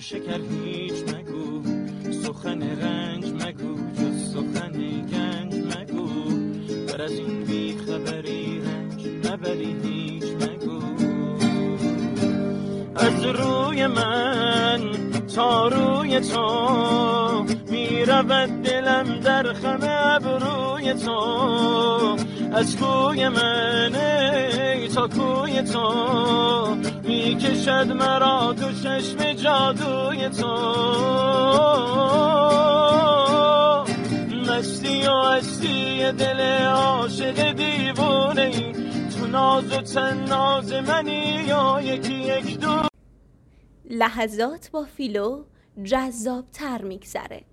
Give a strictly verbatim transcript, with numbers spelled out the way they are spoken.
شکر هیچ مگو، سخن رنج مگو، جز سخن گنج مگو، بر از این بی خبری رنج نبری هیچ مگو. از روی من تا روی تو می رود دلم در خم ابروی تو، از کوی من ای تا کوی تو می کشد مرا تو چشم جادوی تو. مستی و هستی دل عاشق دیوانه ای، تو ناز و تن ناز منی یا یکی یک دو. لحظات با فیلو جذاب تر میگذره.